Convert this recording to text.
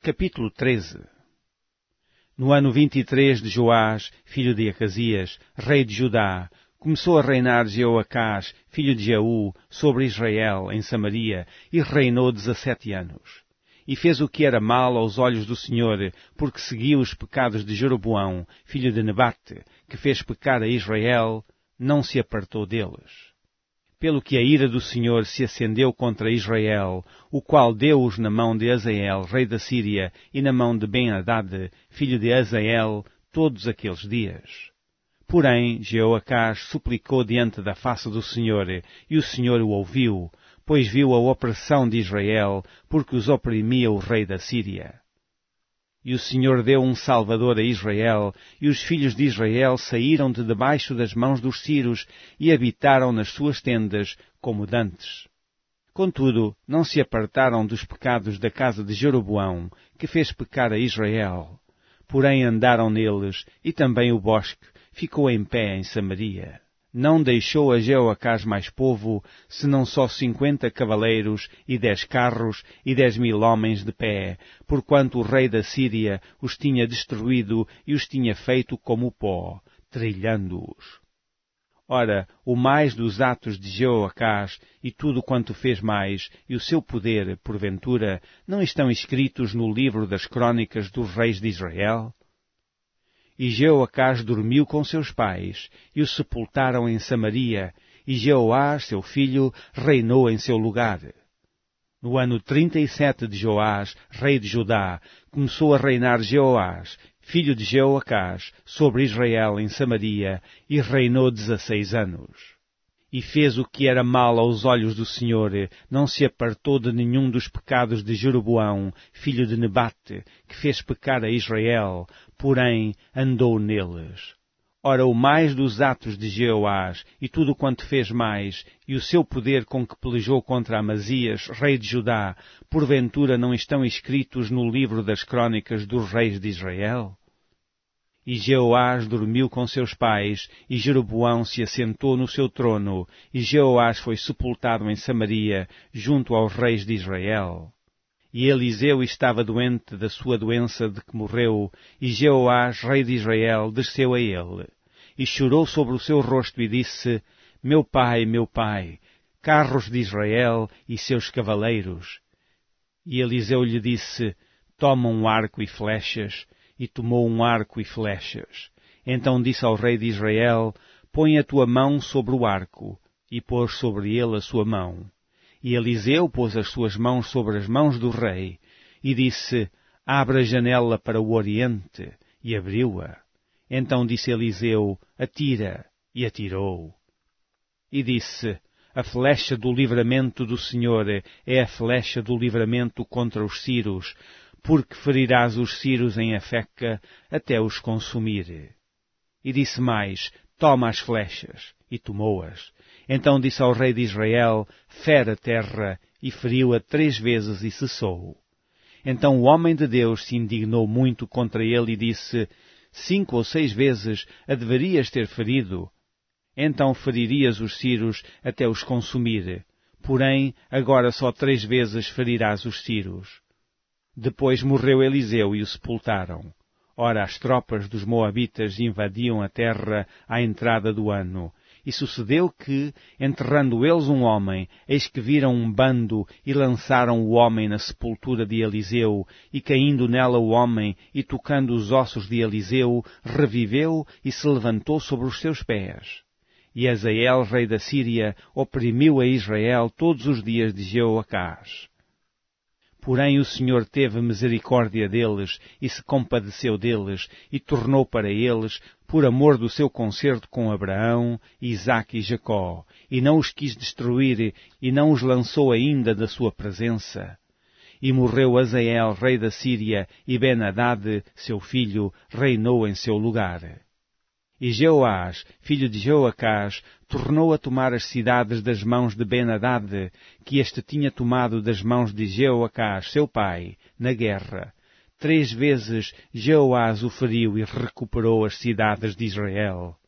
Capítulo 13. No ano 23 de Joás, filho de Acasias, rei de Judá, começou a reinar Jeoacás, filho de Jeú, sobre Israel, em Samaria, e reinou 17 anos. E fez o que era mal aos olhos do Senhor, porque seguiu os pecados de Jeroboão, filho de Nebate, que fez pecar a Israel, não se apartou deles. Pelo que a ira do Senhor se acendeu contra Israel, o qual deu-os na mão de Hazael, rei da Síria, e na mão de Ben-Hadad, filho de Hazael, todos aqueles dias. Porém, Jeoacás suplicou diante da face do Senhor, e o Senhor o ouviu, pois viu a opressão de Israel, porque os oprimia o rei da Síria. E o Senhor deu um Salvador a Israel, e os filhos de Israel saíram de debaixo das mãos dos sírios e habitaram nas suas tendas, como dantes. Contudo, não se apartaram dos pecados da casa de Jeroboão, que fez pecar a Israel. Porém andaram neles, e também o bosque ficou em pé em Samaria. Não deixou a Jeoacás mais povo, senão só 50 cavaleiros, e 10 carros, e 10.000 homens de pé, porquanto o rei da Síria os tinha destruído e os tinha feito como pó, trilhando-os. Ora, o mais dos atos de Jeoacás, e tudo quanto fez mais, e o seu poder, porventura, não estão escritos no livro das crônicas dos reis de Israel? E Jeoacás dormiu com seus pais, e o sepultaram em Samaria, e Jeoás, seu filho, reinou em seu lugar. No ano 37 de Joás, rei de Judá, começou a reinar Jeoás, filho de Jeoacás, sobre Israel em Samaria, e reinou 16 anos. E fez o que era mal aos olhos do Senhor, não se apartou de nenhum dos pecados de Jeroboão, filho de Nebate, que fez pecar a Israel, porém andou neles. Ora, o mais dos atos de Jeoás, e tudo quanto fez mais, e o seu poder com que pelejou contra Amazias, rei de Judá, porventura não estão escritos no livro das crônicas dos reis de Israel? E Jeoás dormiu com seus pais, e Jeroboão se assentou no seu trono, e Jeoás foi sepultado em Samaria, junto aos reis de Israel. E Eliseu estava doente da sua doença de que morreu, e Jeoás, rei de Israel, desceu a ele. E chorou sobre o seu rosto e disse, meu pai, carros de Israel e seus cavaleiros. E Eliseu lhe disse, toma um arco e flechas. E tomou um arco e flechas. Então disse ao rei de Israel, põe a tua mão sobre o arco, e pôs sobre ele a sua mão. E Eliseu pôs as suas mãos sobre as mãos do rei, e disse, abre a janela para o oriente, e abriu-a. Então disse Eliseu, atira, e atirou. E disse, a flecha do livramento do Senhor é a flecha do livramento contra os sírios, porque ferirás os sírios em Afeca até os consumir. E disse mais, toma as flechas, e tomou-as. Então disse ao rei de Israel, fere a terra, e feriu-a 3 vezes e cessou. Então o homem de Deus se indignou muito contra ele e disse, 5 ou 6 vezes a deverias ter ferido. Então feririas os sírios até os consumir. Porém, agora só 3 vezes ferirás os sírios. Depois morreu Eliseu e o sepultaram. Ora, as tropas dos moabitas invadiam a terra à entrada do ano. E sucedeu que, enterrando eles um homem, eis que viram um bando e lançaram o homem na sepultura de Eliseu, e caindo nela o homem e tocando os ossos de Eliseu, reviveu e se levantou sobre os seus pés. E Hazael, rei da Síria, oprimiu a Israel todos os dias de Jeoacás. Porém o Senhor teve misericórdia deles, e se compadeceu deles, e tornou para eles, por amor do seu concerto com Abraão, Isaque e Jacó, e não os quis destruir, e não os lançou ainda da sua presença. E morreu Hazael, rei da Síria, e Ben-Hadad, seu filho, reinou em seu lugar. E Jeoás, filho de Jeoacás, tornou a tomar as cidades das mãos de Ben-Hadad, que este tinha tomado das mãos de Jeoacás, seu pai, na guerra. 3 vezes Jeoás o feriu e recuperou as cidades de Israel.